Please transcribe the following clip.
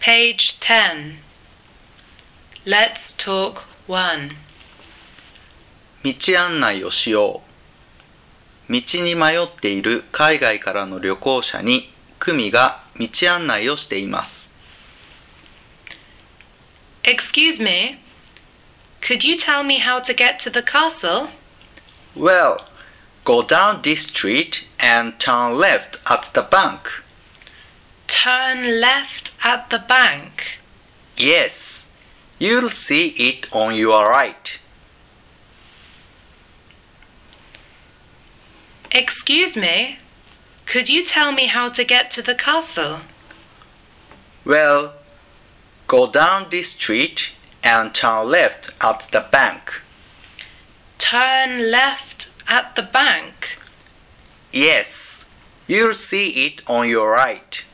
Page 10. Let's talk 1. 道案内をしよう。道に迷っている海外からの旅行者に久美が道案内をしています。 Excuse me, could you tell me how to get to the castle? Well, go down this street and turn left at the bank. Turn left at the bank. Yes, you'll see it on your right. Excuse me, could you tell me how to get to the castle? Well, go down this street and turn left at the bank. Turn left at the bank. Yes, you'll see it on your right.